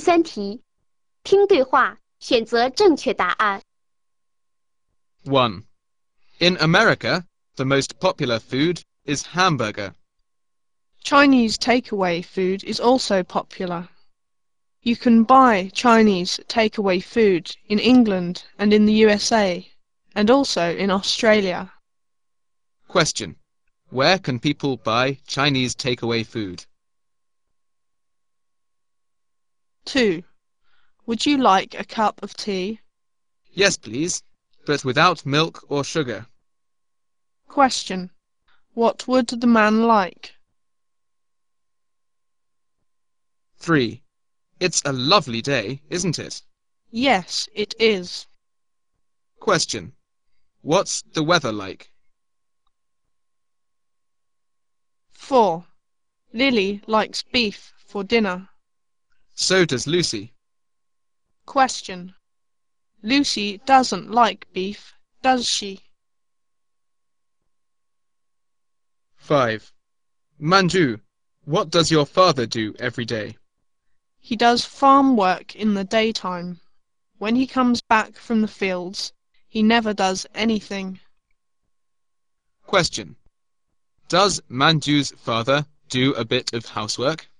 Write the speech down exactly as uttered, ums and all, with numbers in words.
三题，听对话，选择正确答案。 one. In America, the most popular food is hamburger. Chinese takeaway food is also popular. You can buy Chinese takeaway food in England and in the U S A, and also in Australia. Question. Where can people buy Chinese takeaway food? two. Would you like a cup of tea? Yes, please, but without milk or sugar. Question. What would the man like? three. It's a lovely day, isn't it? Yes, it is. Question. What's the weather like? four. Lily likes beef for dinner. So does Lucy. Question. Lucy doesn't like beef, does she? five. Manju, what does your father do every day? He does farm work in the daytime. When he comes back from the fields, he never does anything. Question. Does Manju's father do a bit of housework?